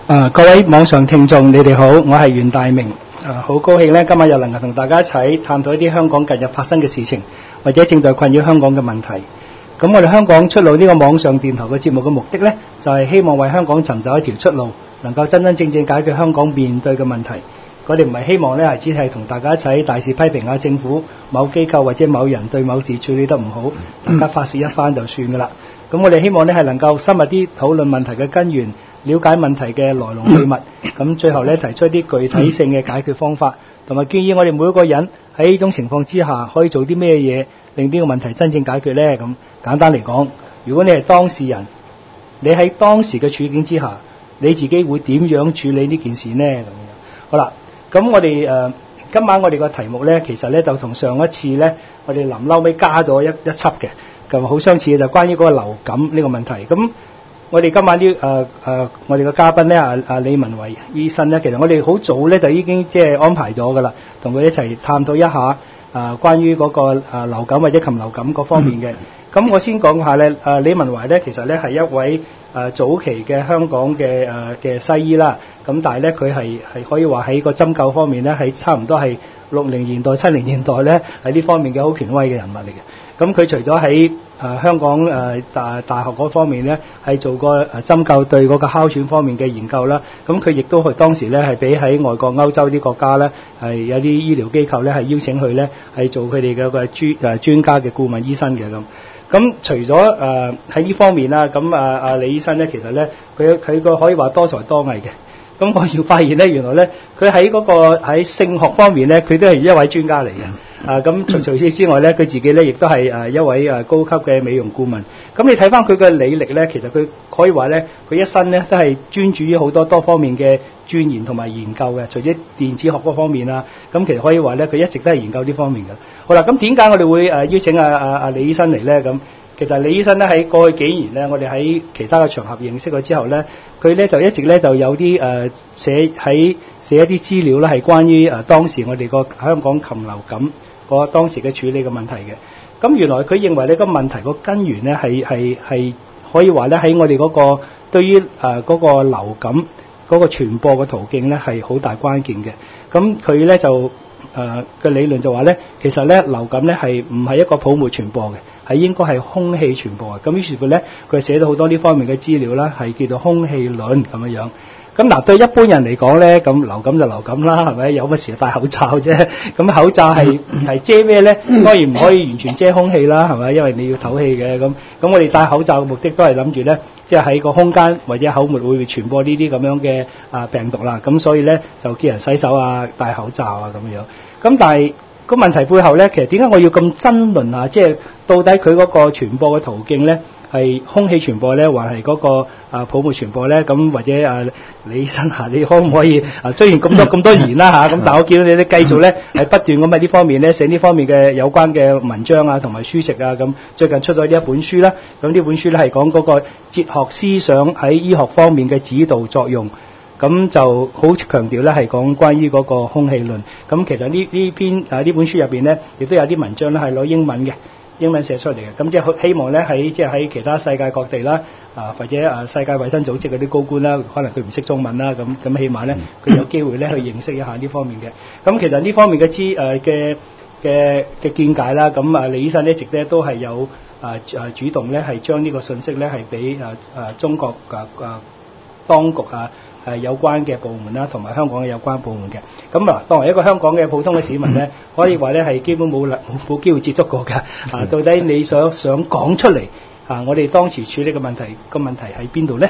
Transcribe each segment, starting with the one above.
各位網上聽眾，你哋好，我係袁大明。好高興咧，今日又能夠同大家一齊探討一啲香港近日發生嘅事情，或者正在困擾香港嘅問題。咁我哋香港出路呢個網上電台嘅節目嘅目的呢，就係希望為香港尋找一條出路，能夠真真正正解決香港面對嘅問題。我哋唔係希望呢，只係同大家一齊大肆批評下政府、某機構或者某人對某事處理得唔好，大家發泄一番就算噶啦。咁我哋希望呢，係能夠深入啲討論問題嘅根源，了解問題嘅來龍去脈，咁最後呢，提出一啲具體性嘅解決方法，同埋建議我哋每一個人喺呢種情況之下可以做啲咩嘢，令呢個問題真正解決呢。咁簡單嚟講，如果你係當事人，你喺當時嘅處境之下，你自己會點樣處理呢件事呢？咁樣好啦，咁我哋今晚我哋個題目呢，其實呢就同上一次呢，我哋臨嬲尾加咗一輯嘅，咁好相似嘅，就關於嗰個流感呢個問題。咁我哋今晚呢我哋嘅嘉賓呢，阿李文維醫生呢，其實我哋好早呢就已經即係安排咗噶啦，同佢一齊探討一下關於嗰個流感或者禽流感嗰方面嘅。咁我先講下呢，李文維呢，其實呢係一位早期嘅香港嘅西醫啦。咁但係呢，佢係可以話喺個針灸方面呢，係差唔多係60年代、70年代呢，喺呢方面嘅好權威嘅人物嚟嘅。咁佢除咗喺香港大學嗰方面呢，係做過針灸對嗰個哮喘方面嘅研究啦。咁佢亦都係當時呢係俾喺外國歐洲啲國家呢，係有啲醫療機構呢係邀請佢呢係做佢哋嘅個專家嘅顧問醫生嘅咁。咁除咗喺呢方面啦，咁李醫生呢，其實呢，佢個可以話多才多藝嘅。咁我要發現呢，原來呢，佢喺嗰個喺性學方面呢，佢都係一位專家嚟嘅。咁除此之外呢，佢自己呢亦都係一位高級嘅美容顧問。咁你睇翻佢嘅履歷呢，其實佢可以話呢，佢一生呢都係專注於好多方面嘅鑽研同埋研究嘅。除咗電子學嗰方面啊，咁其實可以話呢，佢一直都係研究呢方面嘅。好啦，咁點解我哋會邀請阿李醫生嚟呢？咁其實李醫生呢喺過去幾年呢，我哋喺其他嘅場合認識咗之後呢，佢呢就一直呢就有啲寫一啲資料呢，係關於當時我哋個香港禽流感個當時嘅處理嘅問題嘅。咁原來佢認為呢個問題個根源呢係可以話呢喺我哋嗰個對於嗰個流感嗰個傳播嘅途徑呢係好大關鍵嘅。咁佢呢就嘅理論就話呢，其實呢流感呢係唔係一個泡沫傳播嘅，係應該係空氣傳播嘅。咁於是乎呢，佢寫咗好多呢方面嘅資料啦，係叫做空氣論咁樣。咁嗱，對一般人嚟講咧，咁流感就流感啦，係咪？有乜事戴口罩啫？咁口罩係遮咩咧？當然唔可以完全遮空氣啦，係咪？因為你要透氣嘅。咁我哋戴口罩嘅目的都係諗住咧，即係喺個空間或者口沫會傳播呢啲咁樣嘅病毒啦。咁所以咧就叫人洗手啊、戴口罩啊咁樣。咁但係個問題背後咧，其實點解我要咁爭論啊？即係到底佢嗰個傳播嘅途徑咧？係空氣傳播咧，還係嗰個泡沫傳播咧？咁或者李醫生你可唔可以雖然咁多年啦咁但係我見到你繼續咧係不斷咁喺呢方面咧寫呢方面嘅有關嘅文章啊，同埋書籍啊咁。最近出咗呢一本書啦，咁呢本書咧係講嗰個哲學思想喺醫學方面嘅指導作用。咁就好強調咧係講關於嗰個空氣論。咁其實呢本書入邊咧，亦都有啲文章咧係攞英文寫出嚟嘅，咁即係希望咧喺其他世界各地啦，或者世界衛生組織嗰啲高官啦，可能佢唔識中文啦，咁起碼咧佢有機會咧去認識一下呢方面嘅。咁其實呢方面嘅嘅見解啦，咁李醫生一直咧都係有主動咧係將呢個信息咧係俾中國當局有關嘅部門啦，同埋香港嘅有關部門嘅。咁嗱，當為一個香港嘅普通嘅市民咧，可以話咧係基本冇機會接觸過㗎。到底你想講出嚟我哋當時處理嘅問題喺邊度咧？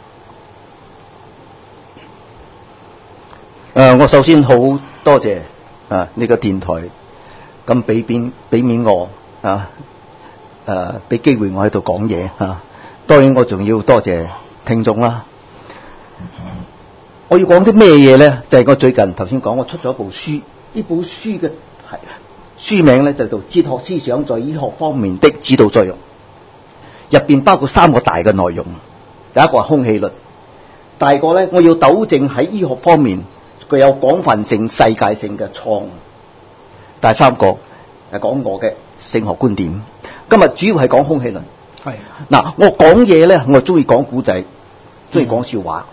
我首先好多謝呢個電台咁俾面我俾機會我喺度講嘢當然我仲要多謝聽眾啦。我要講啲咩嘢咧？就係我最近頭先講，我出咗一部書，呢部書嘅書名咧就叫做《哲學思想在醫學方面的指導作用》，入邊包括3個大嘅內容。第一個係空氣論，第二個咧我要糾正喺醫學方面具有廣泛性、世界性嘅錯誤。第三個係講我嘅性學觀點。今日主要係講空氣論。係嗱，我講嘢咧，我中意講古仔，中意講笑話。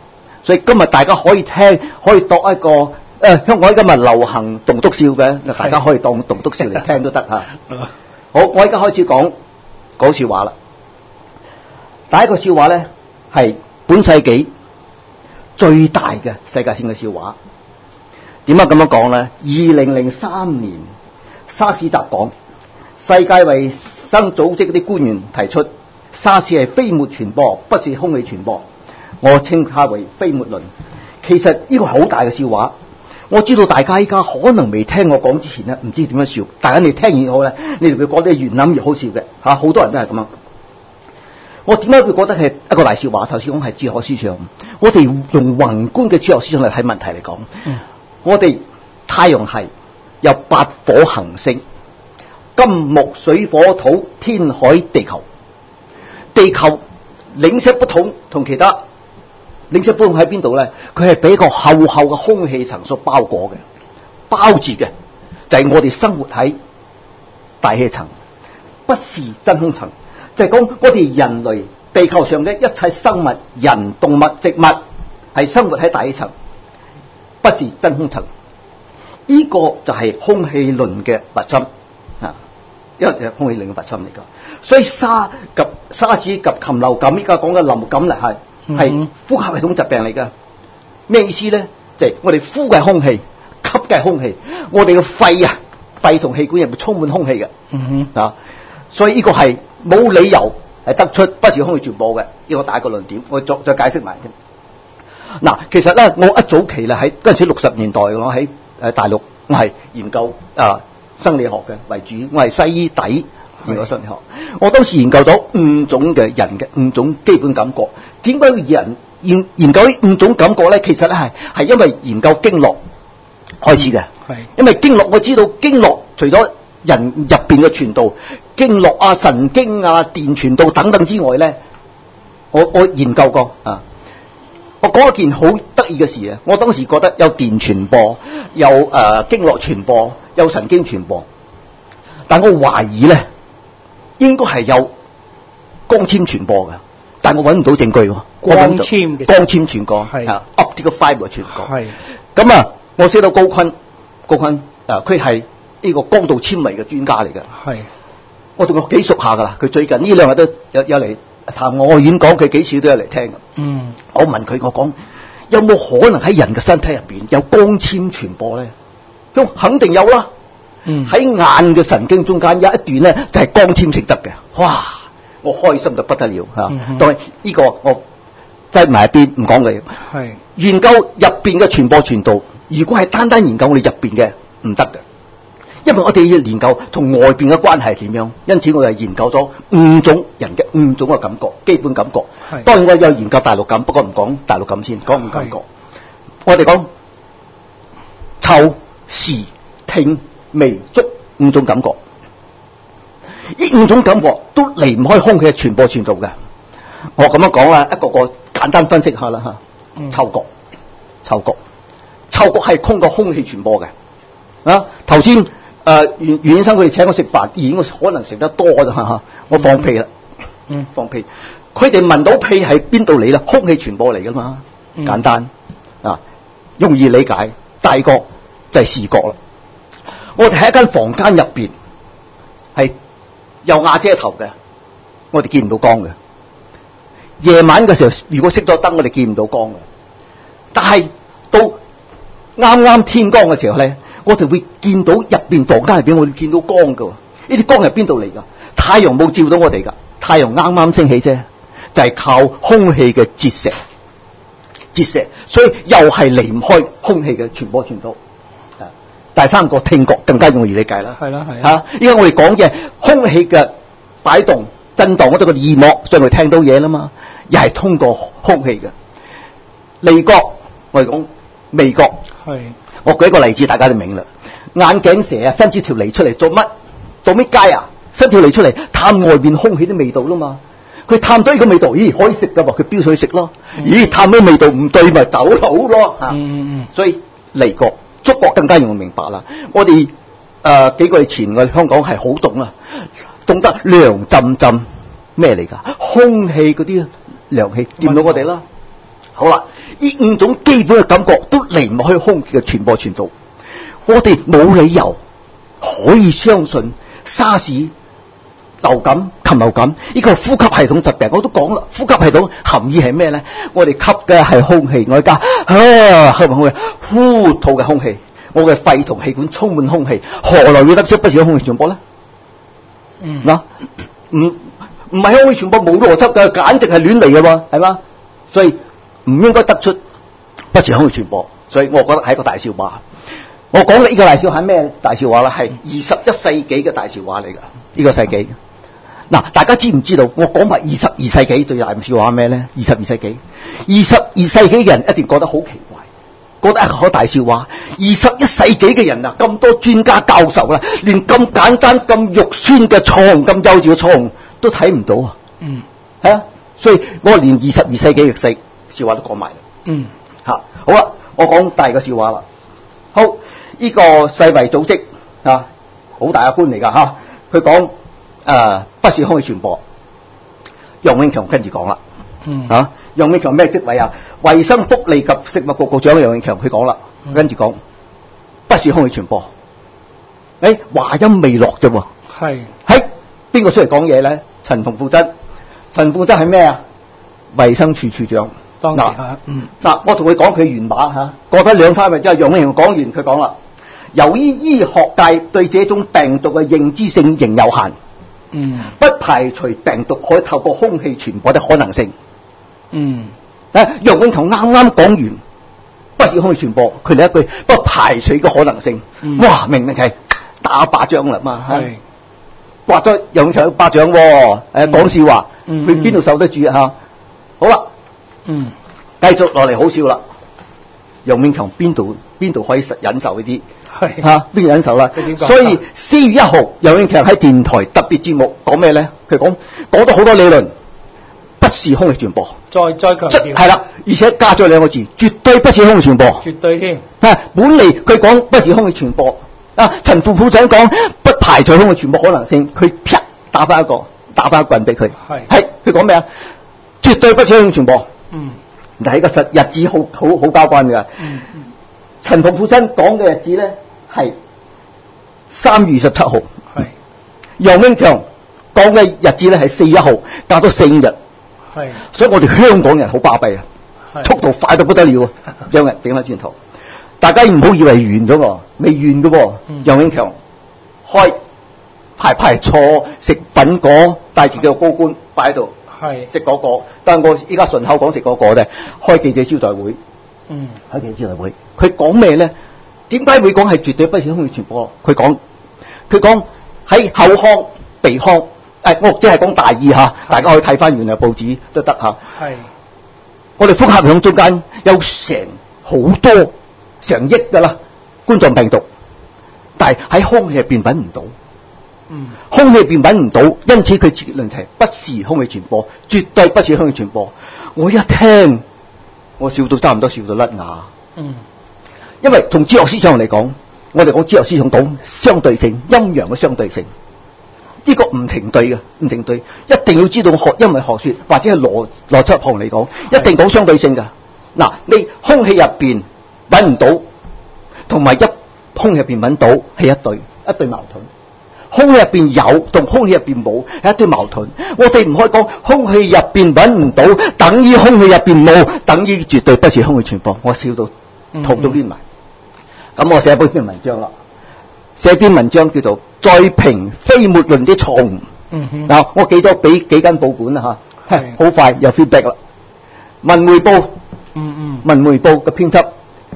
所以今日大家可以聽，可以當一個香港今日流行棟篤笑嘅，大家可以當棟篤笑嚟聽都得嚇。好，我而家開始講笑話啦。第一個笑話咧係本世紀最大嘅世界性嘅笑話。點解咁樣講咧？2003年沙士襲港，世界衛生組織嗰啲官員提出沙士係飛沫傳播，不是空氣傳播。我稱它為飛沫論。其實呢個係好大嘅笑話。我知道大家依家可能未聽我講之前咧，唔知點樣笑。但係你聽完好咧，你哋會覺得越諗越好笑嘅嚇。好多人都係咁樣。我點解會覺得係一個大笑話？頭先講係哲學思想。我哋用宏觀嘅哲學思想嚟睇問題嚟講，我哋太陽系有8顆行星：金木水火土天海地球。地球零舍不同，同其他零舍不同喺邊度咧？佢係俾一個厚厚嘅空氣層所包裹嘅，包住嘅就係我哋生活喺大氣層，不是真空層。就係講我哋人類地球上嘅一切生物、人、動物、植物係生活喺大氣層，不是真空層。呢個就係空氣論嘅核心啊，因為係空氣論嘅核心嚟㗎。所以沙士及禽流感，依家講嘅流感咧係呼吸系統疾病嚟㗎。咩意思咧？就係我哋呼嘅空氣，吸嘅空氣，我哋嘅肺同氣管入面充滿空氣嘅。啊，所以呢個係冇理由係得出不是空氣傳播嘅呢個大個論點。我再解釋埋添。嗱，其實咧，我一早期咧喺嗰陣時60年代，我喺大陸，我係研究生理學嘅為主，我係西醫底研究生理學。我當時研究咗5種嘅人嘅5種基本感覺。點解人研究呢5種感覺咧？其實咧係因為研究經絡開始嘅。因為經絡我知道經絡除咗人入邊嘅傳導、經絡啊、神經啊、電傳導等等之外咧，我研究過啊。我講一件好得意嘅事啊！我當時覺得有電傳播，有經絡傳播，有神經傳播，但我懷疑咧應該係有光纖傳播嘅，但我揾唔到證據喎。光纖傳播係optical fiber 傳播。係咁啊！我識到高錕佢係呢個光度纖維嘅專家嚟嘅。係我同佢幾熟下噶啦，佢最近呢2日都有嚟談我演講，佢幾次都有嚟聽。我問佢，我講有冇可能喺人嘅身體入邊有光纖傳播咧？咁肯定有啦。喺眼嘅神經中間有一段咧就係光纖性質嘅。哇！我開心到不得了嚇。但係呢個我擠埋一邊唔講嘅。係研究入邊嘅傳播傳導，如果係單單研究我哋入邊嘅唔得嘅。因為我哋要研究同外邊嘅關係係點樣，因此我哋研究咗5種人嘅5種嘅感覺，基本感覺。當然我有研究大陸感，不過唔講大陸感先，講5感覺。我哋講嗅、視、聽、味、觸5種感覺。呢5種感覺都離唔開空氣嘅傳播傳導嘅。我咁樣講啦，一個個簡單分析下啦嚇。嗅覺係通過空氣傳播嘅。啊，頭先袁醫生佢哋請我食飯，已經可能食得多咋嚇，我放屁啦，放屁，佢哋聞到屁係邊度嚟咧？空氣傳播嚟噶嘛，簡單啊，容易理解。第二個就係視覺啦，我哋喺一間房間入邊係有瓦遮頭嘅，我哋見唔到光嘅。夜晚嘅時候，如果熄咗燈，我哋見唔到光嘅。但係到啱啱天光嘅時候咧，我哋會見到入邊房間入邊，我哋見到光㗎。呢啲光係邊度嚟㗎？太陽冇照到我哋㗎，太陽啱啱升起啫，就係靠空氣嘅折射，所以又係離唔開空氣嘅傳播傳導。第三個聽覺更加容易理解啦。係啦，係啊。依家我哋講嘅空氣嘅擺動、震盪，我哋個耳膜上嚟聽到嘢啦嘛，又係通過空氣嘅。味覺，我哋講味覺。係。我舉一個例子，大家就明啦。眼鏡蛇啊，伸住條脷出嚟做乜？做咩街啊？伸條脷出嚟探外面空氣啲味道啦嘛。佢探到呢個味道，咦可以食噶噃，佢飆上去食咯。咦探到味道唔對，咪走佬咯。所以味覺、觸覺更加容易明白啦。我哋幾個月前我哋香港係好凍啦，凍得涼浸浸咩嚟㗎？空氣嗰啲涼氣掂到我哋啦。 好啦，呢5種基本嘅感覺都離唔開空氣嘅傳播傳導。我哋冇理由可以相信沙士、流感、禽流感呢個呼吸系統疾病，我都講啦，呼吸系統含義係咩咧？我哋吸嘅係空氣，我而家吸入空氣，呼吐嘅空氣，我嘅肺同氣管充滿空氣，何來會得出不是空氣傳播咧？嗱，唔係空氣傳播冇邏輯嘅，簡直係亂嚟嘅喎，係嘛？所以唔應該得出不是空氣傳播，所以我覺得係一個大笑話。我講嘅呢個大笑係咩大笑話咧？係21世紀嘅大笑話嚟㗎，呢個世紀。嗱，大家知唔知道？我講埋22世紀對大笑話咩咧？22世紀嘅人一定覺得好奇怪，覺得係個大笑話。21世紀嘅人啊，咁多專家教授啦，連咁簡單、咁肉酸嘅錯誤、咁幼稚嘅錯誤都睇唔到啊！係啊，所以我連22世紀嘅笑話都講埋啦。好啦，我講第二個笑話啦。好，呢個世衛組織啊，好大嘅官嚟㗎嚇，佢講不是空氣傳播。楊永強跟住講啦，楊永強咩職位啊？衛生福利及食物局局長楊永強佢講啦，跟住講不是空氣傳播。話音未落啫喎，係邊個出嚟講嘢咧？陳馮富珍。陳馮富珍係咩啊？衛生署署長。嗱，我同佢講佢原話嚇，過咗2-3日之後，楊永強講完，佢講啦，由於醫學界對這種病毒嘅認知性仍有限，不排除病毒可以透過空氣傳播的可能性。楊永強啱啱講完，不是空氣傳播，佢嚟一句不排除嘅可能性。哇，明明係打巴掌啦嘛，刮咗楊永強一巴掌喎，講笑話，佢邊度受得住啊？好啦。繼續落嚟好笑啦！楊永強邊度可以忍受呢啲？邊個忍受啦？所以4月1號，楊永強喺電台特別節目講咩咧？佢講咗好多理論，不是空氣傳播。再強調係啦，而且加咗2個字，絕對不是空氣傳播。絕對添。本嚟佢講不是空氣傳播，陳副部長講不排除空氣傳播可能性，佢啪打翻一棍俾佢。係佢講咩啊？絕對不是空氣傳播。但係個日子好交關嘅。陳馮富珍講嘅日子咧係3月27號。楊永強講嘅日子咧係4月1號，隔咗4日。所以我哋香港人好巴閉啊，速度快到不得了啊！將人頂翻轉頭，大家唔好以為完咗喎，未完嘅喎。楊永強排坐食粉果，帶住幾個高官擺喺度。食嗰個，但係我依家順口講食嗰個啫。開記者招待會，開記者招待會，佢講咩咧？點解會講係絕對不是空氣傳播？佢講喺口腔、鼻腔，我即係講大意嚇，大家可以睇翻原來報紙都得嚇。我哋呼吸系統中間有好多成億㗎啦冠狀病毒，但係喺空氣入邊揾唔到。空氣入邊揾唔到，因此佢結論係不是空氣傳播，絕對不是空氣傳播。我一聽，我笑到差唔多笑到甩牙。因為從哲學思想嚟講，我哋講哲學思想講相對性，陰陽嘅相對性，呢個唔成對嘅，唔成對，一定要知道因為學說或者係邏輯學嚟講，一定講相對性㗎。嗱，你空氣入邊揾唔到，同埋空氣入邊揾到係一對矛盾。空氣入邊有同空氣入邊冇係一堆矛盾，我哋唔可以講空氣入邊揾唔到等於空氣入邊冇，等於絕對不是空氣傳播。我笑到肚都攣埋。咁我寫一篇文章啦，寫篇文章叫做《再評飛沫論的錯誤》。嗱，我寄咗俾幾間報館啦嚇，好快有 feedback 啦。文匯報嘅編輯。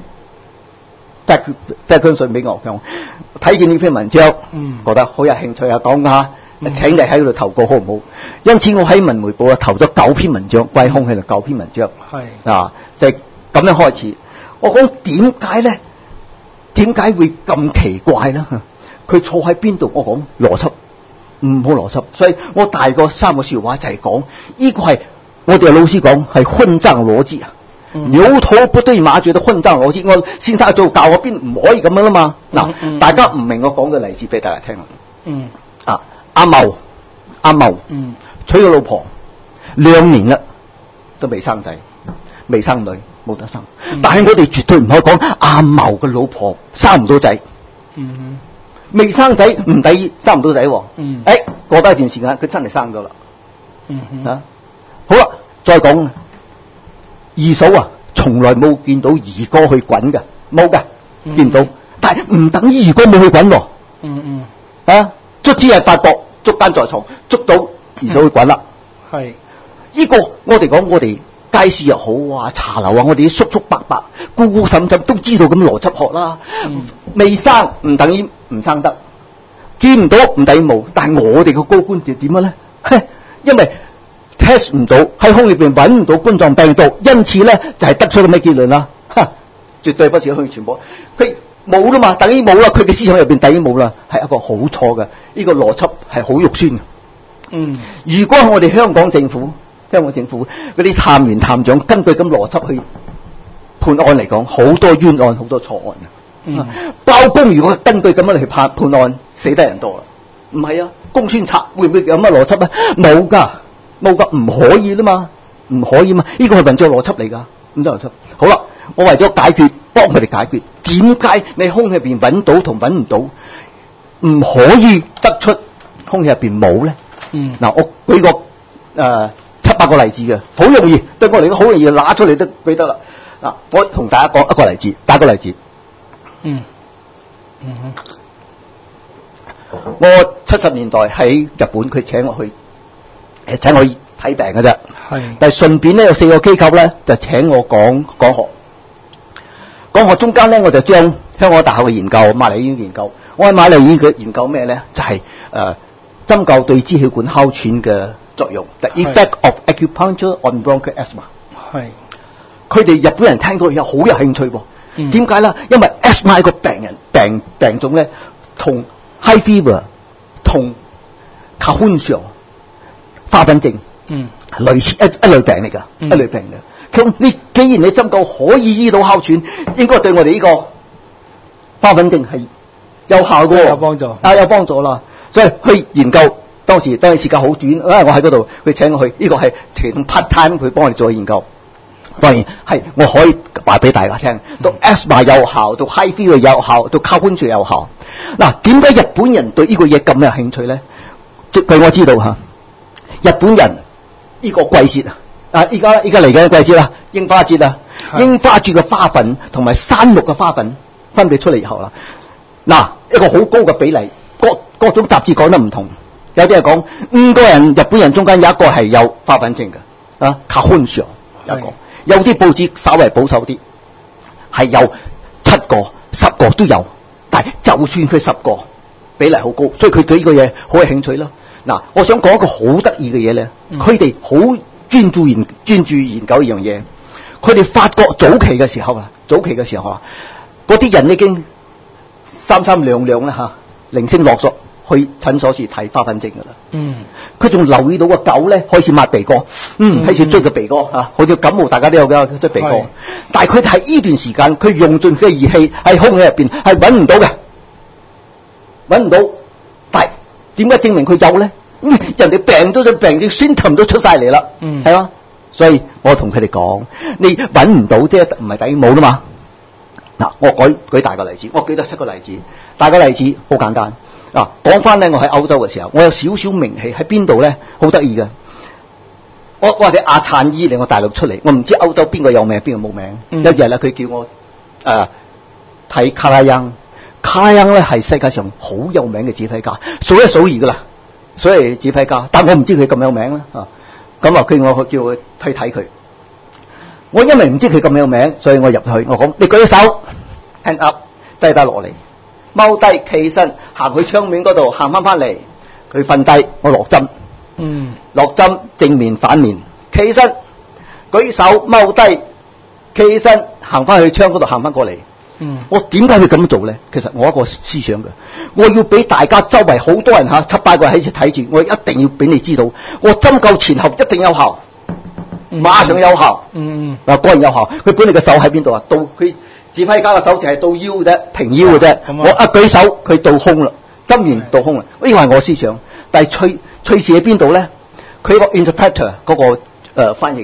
即係佢信俾我，睇見呢篇文章，覺得好有興趣啊，講下，請你喺度投稿好唔好？因此我喺文匯報投咗9篇文章，關於空氣9篇文章，就係咁樣開始。我講點解咧？點解會咁奇怪咧？佢錯喺邊度？我講邏輯，唔好邏輯，所以我大個3個笑話就係講呢個係我哋老師講係混帳邏輯啊。牛頭不對馬嘴的混帳邏輯，我先生做教嗰邊唔可以咁樣啦嘛。嗱，大家唔明我講嘅例子俾大家聽啦。阿茂娶咗老婆2年啦，都未生仔。 未生女，冇得生。但係我哋絕對唔可以講阿茂嘅老婆生唔到仔。未生仔唔抵於生唔到仔喎。過多一段時間，佢真係生咗啦。好啦，再講二嫂啊，從來冇見到二哥去滾嘅，冇嘅，見唔到。但係唔等於二哥冇去滾喎。卒之係發覺捉奸在床，捉到二嫂去滾啦。係呢個我哋講，我哋街市又好啊，茶樓啊，我哋啲叔叔伯伯、姑姑嬸嬸都知道咁邏輯學啦。未生唔等於唔生得，見唔到唔等於冇。但係我哋個高官就點樣咧？因為 test 唔到，喺空氣入邊揾唔到冠狀病毒，因此咧就係得出咁嘅結論啦。絕對不是空氣傳播，佢冇啦嘛，等於冇啦。佢嘅思想入邊等於冇啦，係一個好錯嘅，呢個邏輯係好肉酸嘅。如果我哋香港政府嗰啲探員探長根據咁邏輯去判案嚟講，好多冤案，好多錯案嘅。包公如果根據咁樣去判案，死得人多啦。唔係啊，公孫策會唔會有乜邏輯啊？冇噶，唔可以啦嘛，唔可以嘛。呢個係運作邏輯嚟噶，咁多邏輯。好啦，我為咗幫佢哋解決，點解你空氣入邊揾到同揾唔到，唔可以得出空氣入邊冇咧？嗱，我舉個7-8個例子嘅，好容易，對我嚟講好容易拿出嚟都記得啦。嗱，我同大家講一個例子，打個例子。我70年代喺日本，佢請我去睇病嘅啫。但係順便咧有4個機構咧就請我講學。講學中間咧，我就將香港大學嘅研究、瑪麗醫院研究。我喺瑪麗醫院嘅研究咩咧？就係針灸對支氣管哮喘嘅作用。The effect of acupuncture on bronchial asthma。佢哋日本人聽到有好有興趣喎。點解咧？因為 asthma 個病種咧，同 high fever 同 Kahunsia 花粉症類似一類病嚟㗎，一類病嚟。咁你既然你針灸可以醫到哮喘，應該對我哋呢個花粉症係有效嘅喎，有幫助有幫助啦。所以去研究，當時時間好短，我喺嗰度佢請我去，呢個係全 part time 佢幫我哋做研究。當然係我可以話俾大家聽，到 asthma 有效，到 high fever 有效，到 Kahunsia 有效。嗱，點解日本人對呢個嘢咁有興趣咧？據我知道嚇，日本人呢個季節依家嚟緊嘅季節啦，櫻花節啊，櫻花節嘅花粉同埋山木嘅花粉分別出嚟以後啦，嗱，一個好高嘅比例，各種雜誌講得唔同，有啲係講5個人日本人中間有一個係有花粉症嘅Kahunsia 有一個，有啲報紙稍微保守啲，係有7個、10個都有，但係就算佢10個比例好高，所以佢對呢個嘢好有興趣啦。嗱，我想講一個好得意嘅嘢咧，佢哋好專注研究一樣嘢。佢哋發覺早期嘅時候啊，嗰啲人已經三兩啦嚇，零星落咗去診所時睇花粉症噶啦。佢仲留意到個狗咧開始抹鼻哥，開始追個鼻哥嚇，好似感冒大家都有嘅追鼻哥。但係佢喺呢段時間，佢用盡佢嘅儀器喺空氣入邊係揾唔到嘅，揾唔到。但係點解證明佢有咧？人哋病咗隻病症，symptom都出晒嚟啦，係嘛？所以我同佢哋講，你揾唔到即係唔係等於冇啦嘛？嗱，我舉大個例子，我舉得7個例子。大個例子好簡單。嗱，講翻咧，我喺歐洲嘅時候，我有少少名氣喺邊度咧？好得意嘅。我哋阿燦醫嚟我大陸出嚟，我唔知歐洲邊個有名，邊個冇名。有一日咧，佢叫我睇卡拉央。卡拉央咧係世界上好有名嘅指揮家，數一數二噶啦。所以指揮家，但我唔知佢咁有名啦。咁我叫佢去睇佢。我因為唔知佢咁有名，所以我入去，我講你舉手 hand up， 擠低落嚟，踎低企身，行去窗面嗰度，行翻嚟，佢瞓低，我落針。落針正面反面，企身，舉手踎低，企身，行翻去窗嗰度，行翻過嚟。我點解會咁做咧？其實我一個思想嘅，我要俾大家周圍好多人7-8個人喺度睇住，我一定要俾你知道，我針灸前後一定有效，馬上有效。嗱，果然有效。佢本嚟嘅手喺邊度啊？到佢指揮家嘅手就係到腰啫，平腰嘅啫。我一舉手，佢到胸啦，針完到胸啦。呢個係我思想。但係趣事喺邊度咧？佢個 interpreter 嗰個翻譯員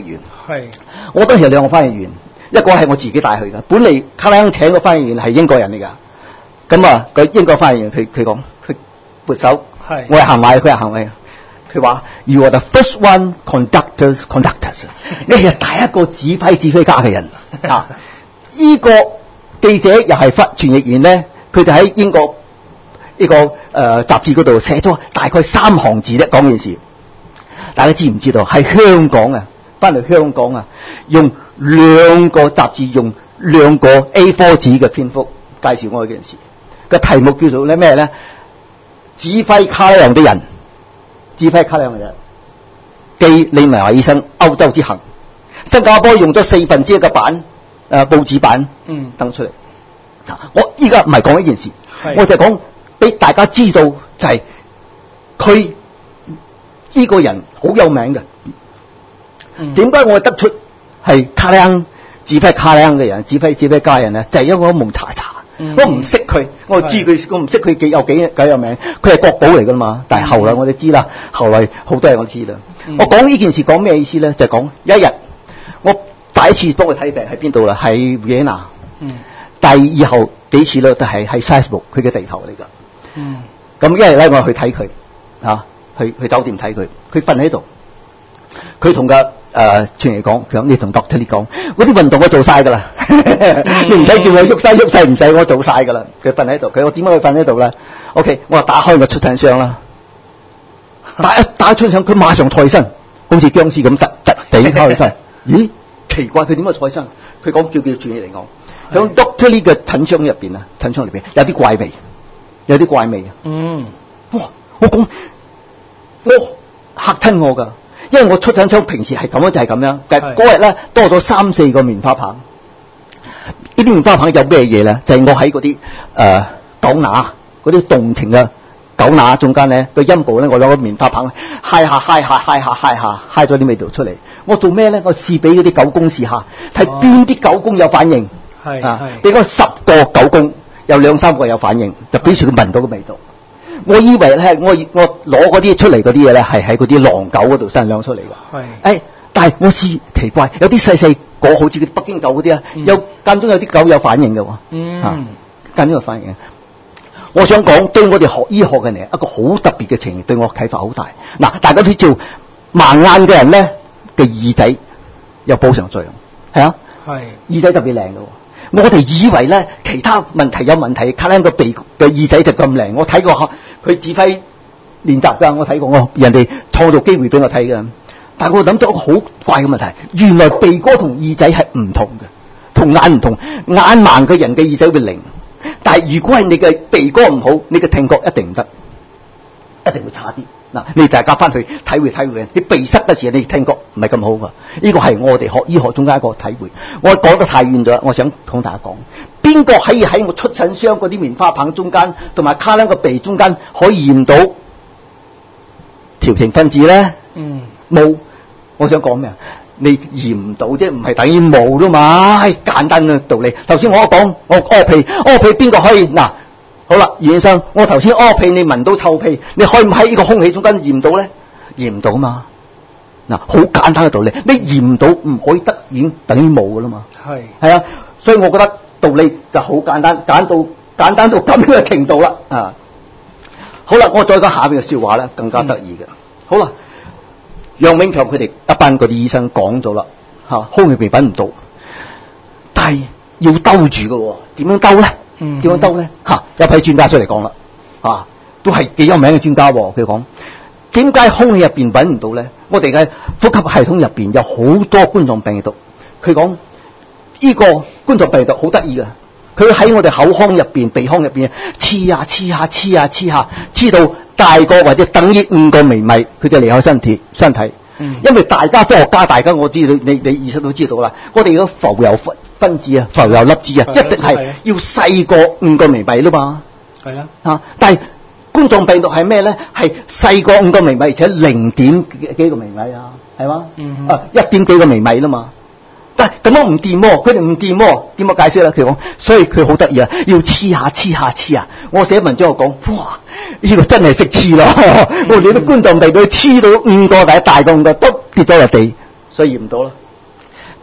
係。 我當時有兩個翻譯員，一個係我自己帶去嘅，本嚟卡拉恩請個翻譯員係英國人嚟㗎。咁啊，個英國翻譯員佢講佢撥手，我係行埋，佢係行埋。佢話：You are the first one conductors。你係第一個指揮家嘅人啊！呢個記者又係傳譯員咧，佢就喺英國呢個雜誌嗰度寫咗大概3行字咧講件事。大家知唔知道？喺香港啊，翻嚟香港啊，用2個雜誌用2個 A4 紙嘅篇幅介紹我件事。個題目叫做咧咩咧？指揮卡良的人。指揮卡兩個人，記李文華醫生歐洲之行，新加坡用咗1/4嘅版報紙版登出嚟。我依家唔係講呢件事，我就講俾大家知道就係佢呢個人好有名嘅。點解我得出係卡兩指揮卡兩嘅人，指揮家人咧？就係因為我蒙查。我唔識佢，我知佢，我唔識佢幾有名。佢係國寶嚟噶嘛？但係後來我哋知啦，後來好多人我知啦。我講呢件事講咩意思咧？就係講有一日我第一次幫佢睇病喺邊度啦？喺維也納。但係以後幾次咧都係喺 Facebook 佢嘅地頭嚟噶。咁一日咧我去睇佢去酒店睇佢，佢瞓喺度，佢同個傳嚟講，佢講你同 Doctor 講，嗰啲運動我做晒噶啦，你唔使叫我喐勢唔使，我做晒噶啦。佢瞓喺度，佢我點解會瞓喺度咧 ？OK， 我話打開個出診箱啦，打出診箱，佢馬上抬身，好似僵屍咁突地開身。咦，奇怪，佢點解抬身？佢講叫傳嚟講，響 Doctor 呢個診箱入邊啊，診箱裏邊有啲怪味，哇！我講我嚇親我噶。因為我出診箱平時係咁樣就係咁樣，但係嗰日咧多咗3-4個棉花棒。呢啲棉花棒有咩嘢咧？就係我喺嗰啲狗乸嗰啲動情嘅狗乸中間咧個陰部咧，我攞個棉花棒揩咗啲味道出嚟。我做咩咧？我試俾嗰啲狗公試下，睇邊啲狗公有反應。俾嗰10個狗公有2-3個有反應，就表示佢聞到個味道。我以為咧，我攞嗰啲出嚟嗰啲嘢咧，係喺嗰啲狼狗嗰度生養出嚟㗎。但係我試奇怪，有啲細個好似啲北京狗嗰啲啊，有間中有啲狗有反應嘅喎。間中有反應。我想講對我哋學醫學嘅人一個好特別嘅情形，對我啟發好大。嗱，大家都知道盲眼嘅人咧嘅耳仔有補償作用，係啊，耳仔特別靚嘅。我哋以為咧其他問題有問題，卡蘭個鼻嘅耳仔就咁靚。我睇過佢指揮練習㗎，我睇過人哋創造機會俾我睇㗎。但係我諗到一個好怪嘅問題，原來鼻哥同耳仔係唔同嘅，同眼唔同。眼盲嘅人嘅耳仔會靈，但係如果係你嘅鼻哥唔好，你嘅聽覺一定唔得，一定會差啲。嗱，你大家翻去體會嘅，你鼻塞嘅時候，你聽覺唔係咁好噶。呢個係我哋學醫學中間一個體會。我講得太遠咗，我想同大家講，邊個可以喺我出診箱嗰啲棉花棒中間，同埋卡蘭個鼻中間可以驗到調情分子咧？冇。我想講咩啊？你驗唔到啫，唔係等於冇啫嘛。簡單嘅道理。頭先我講我屙屁邊個可以嗱？好啦，袁醫生，我頭先屙屁，你聞到臭屁，你可以唔喺呢個空氣中間驗到咧？驗唔到嘛？嗱，好簡單嘅道理，你驗唔到唔可以得，已經等於冇噶啦嘛。係啊，所以我覺得道理就好簡單，簡單到咁樣嘅程度啦。啊，好啦，我再講下邊嘅說話咧，更加得意嘅。好啦，楊永強佢哋一班嗰啲醫生講咗啦，空氣鼻品唔到，但係要兜住嘅，點樣兜咧？點樣兜咧？有批專家出嚟講啦，都係幾有名嘅專家。佢講點解空氣入邊揾唔到咧？我哋嘅呼吸系統入邊有好多冠狀病毒。佢講呢個冠狀病毒好得意嘅，佢喺我哋口腔入邊、鼻腔入邊黐下，黐到大過或者等於5個微米，佢就離開身體。因為大家科學家，大家我知道，你醫生都知道啦。我哋嘅浮游分子啊，浮游粒子啊，一定係要細過5個微米啦嘛。係啊，但係冠狀病毒係咩咧？係細過5個微米，而且0點幾個微米啊，係嘛？1點幾個微米啦嘛。但係咁樣唔掂喎，佢哋唔掂喎，點樣解釋咧？佢講，所以佢好得意啊，要黐下。我寫文章我講，哇，呢個真係識黐咯！我哋啲冠狀病毒黐到5個大過5個都跌咗落地，所以驗唔到啦。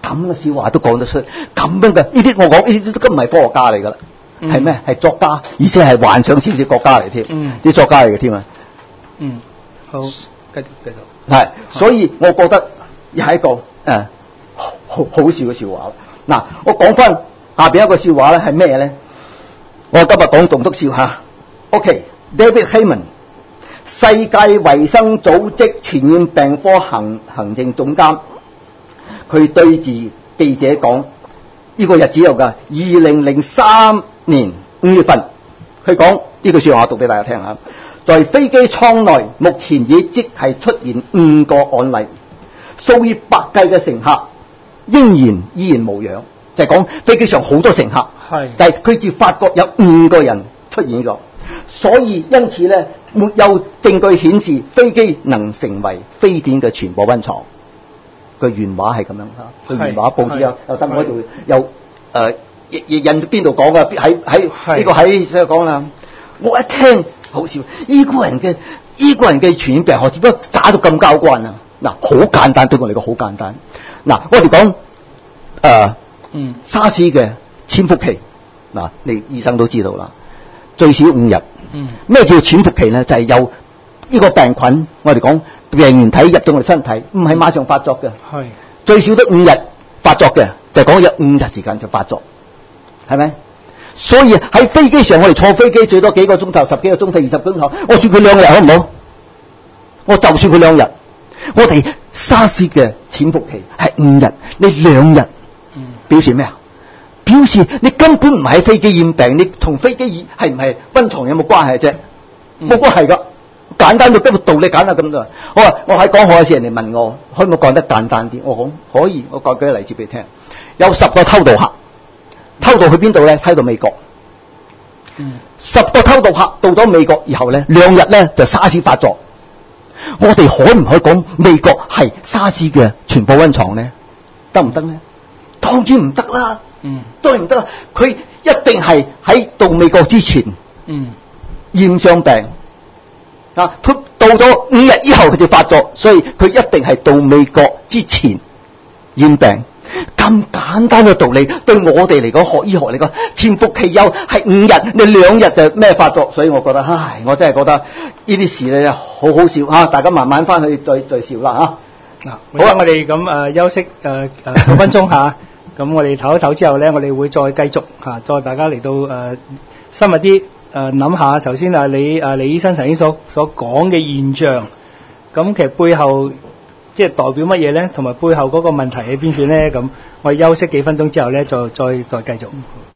咁嘅笑話都講得出，咁樣嘅呢啲我講呢啲都唔係科學家嚟噶啦，係咩？係作家，而且係幻想小說國家嚟添，啲作家嚟嘅添啊。 好，繼續。 係，所以我覺得又係一個好笑嘅笑話。嗱，我講翻下邊一個笑話咧係咩咧？我今日講棟篤笑嚇。OK，David Heyman， 世界衛生組織傳染病科行政總監，佢對住記者講呢個日子有㗎，2003年5月份，佢講呢句説話，我讀俾大家聽嚇。在飛機艙內，目前已即係出現5個案例，數以百計嘅乘客依然無恙，就係講飛機上好多乘客，但係佢只發覺有5個人出現咗，所以因此咧沒有證據顯示飛機能成為非典嘅傳播溫床。佢原話係咁樣嚇，佢原話報紙有登嗰度有亦印邊度講嘅，喺呢個喺所講啦。我一聽好笑，呢個人嘅傳染病學點解渣到咁交關啊？嗱，好簡單，對我嚟講好簡單。嗱，我哋講沙士嘅潛伏期，嗱，你醫生都知道啦，最少5日。咩叫潛伏期咧？就係有呢個病菌，我哋講病原體入到我哋身體，唔係馬上發作嘅，最少都5日發作嘅，就係講有5日時間就發作，係咪？所以喺飛機上，我哋坐飛機最多幾個鐘頭，10幾個鐘頭、20個鐘頭，我算佢2日好唔好？我就算佢2日，我哋沙士嘅潛伏期係5日，你2日，表示咩啊？表示你根本唔係喺飛機染病，你同飛機係唔係溫床有冇關係啫？冇關係噶，簡單到今日道理簡單咁多。好啊，我喺講海嘅時，人哋問我可唔可以講得簡單啲？我講可以，我舉個例子俾你聽。有10個偷渡客。偷渡去邊度咧？偷到美國。10個偷渡客到咗美國以後咧，2日咧就沙士發作。我哋可唔可以講美國係沙士嘅傳播溫床咧？得唔得咧？當然唔得啦。當然唔得啦。佢一定係喺到美國之前，染上病。啊，到咗5日以後佢就發作，所以佢一定係到美國之前染病。咁簡單嘅道理，對我哋嚟講，學醫學嚟講，潛伏期有係5日，你2日就咩發作，所以我覺得，我真係覺得呢啲事咧好好笑嚇，大家慢慢翻去再笑啦嚇。 好啦，我哋咁休息10分鐘嚇，咁我哋唞一唞之後咧，我哋會再繼續嚇，再大家嚟到深入啲諗下頭先李醫生頭先所講嘅現象，咁其實背後即係代表乜嘢咧？同埋背後嗰個問題喺邊處咧？咁我哋休息幾分鐘之後咧，再繼續。